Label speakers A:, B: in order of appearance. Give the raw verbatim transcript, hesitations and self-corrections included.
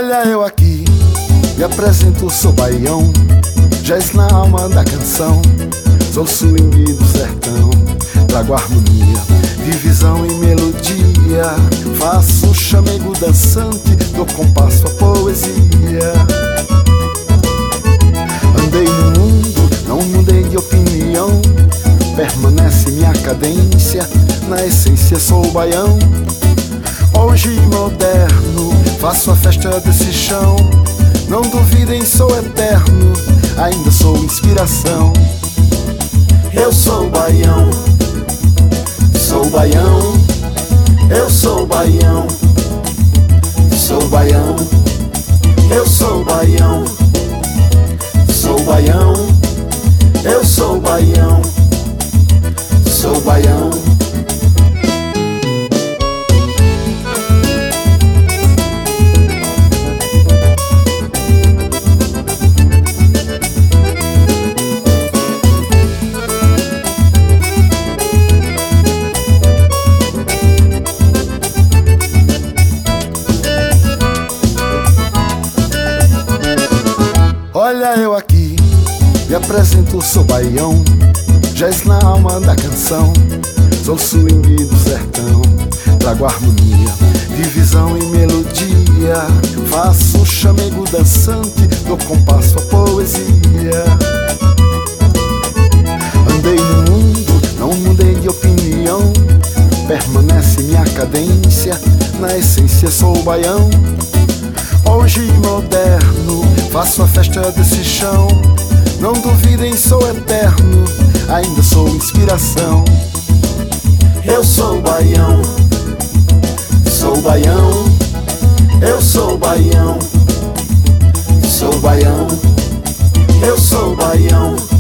A: Olha eu aqui, me apresento, sou baião, jazz na alma da canção. Sou swing do sertão, trago harmonia, divisão e melodia. Faço chamego dançante, dou compasso à poesia. Andei no mundo, não mudei de opinião, permanece minha cadência, na essência sou baião. Hoje moderno, faço a festa desse chão. Não duvidem, sou eterno, ainda sou inspiração. Eu sou baião, sou baião, eu sou baião, sou baião, eu sou baião, sou baião, eu sou baião, sou baião. Olha eu aqui, me apresento, sou baião, jazz na alma da canção. Sou swing do sertão, trago harmonia, divisão e melodia. Faço chamego dançante, dou compasso à poesia. Andei no mundo, não mudei de opinião, permanece minha cadência, na essência sou baião. Hoje moderno, faço a festa desse chão. Não duvidem, sou eterno, ainda sou inspiração. Eu sou baião, sou baião, eu sou baião, sou baião, eu sou baião.